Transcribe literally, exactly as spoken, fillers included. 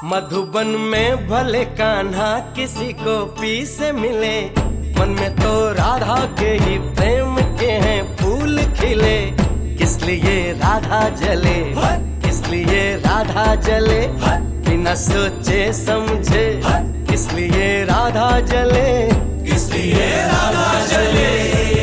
मधुबन में भले कान्हा किसी को पी से मिले, मन में तो राधा के ही प्रेम के हैं फूल खिले। किस लिए राधा जले, किस लिए राधा जले, बिना सोचे समझे किस लिए राधा जले, किस लिए राधा जले।